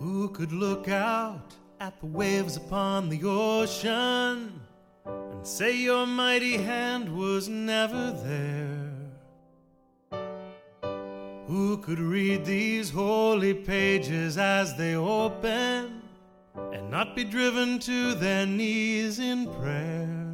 Who could look out at the waves upon the ocean and say your mighty hand was never there? Who could read these holy pages as they open and not be driven to their knees in prayer?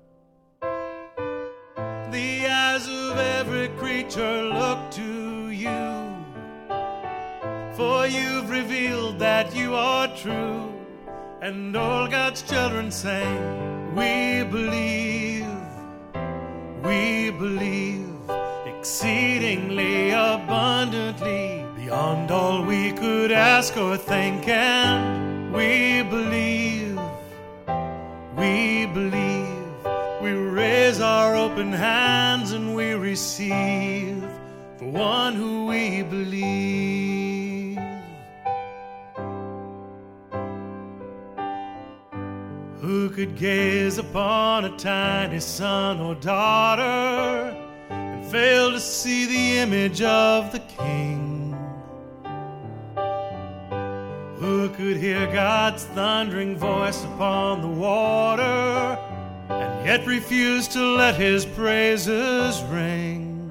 The eyes of every creature look to you, for you've revealed that you are true. And all God's children sing, we believe, exceedingly abundantly, beyond all we could ask or think. And we believe, we raise our open hands and we receive the one who we believe. Who could gaze upon a tiny son or daughter and fail to see the image of the King? Who could hear God's thundering voice upon the water and yet refuse to let his praises ring?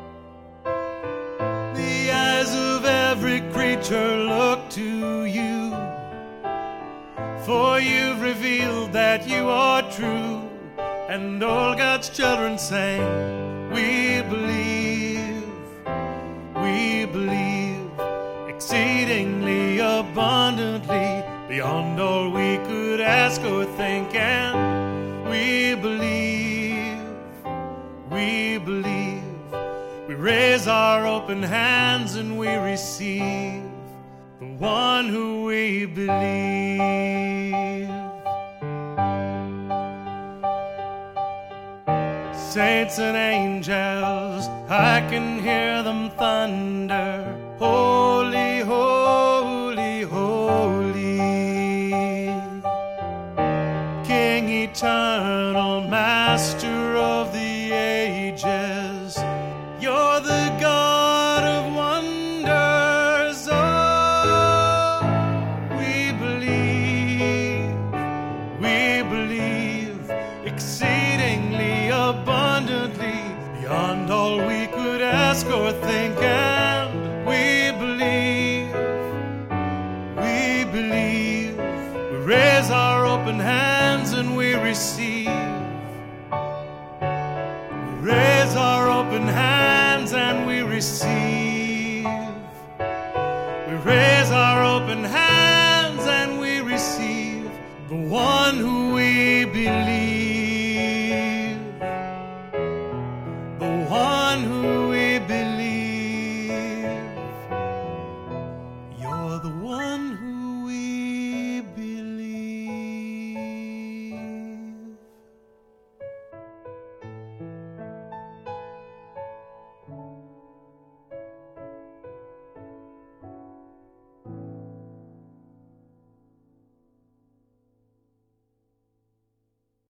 The eyes of every creature look to you, for you've revealed that you are true. And all God's children sing, we believe, exceedingly abundantly, beyond all we could ask or think. And we believe, we raise our open hands and we receive the one who we believe. Saints and angels, I can hear them thunder, holy, holy, holy. King eternal, master of the ages, you're the God of wonders. Oh, we believe, exceedingly abundantly, beyond all we could ask or think. And we believe, we raise our open hands and we receive. We raise our open hands and we receive. We raise our open hands.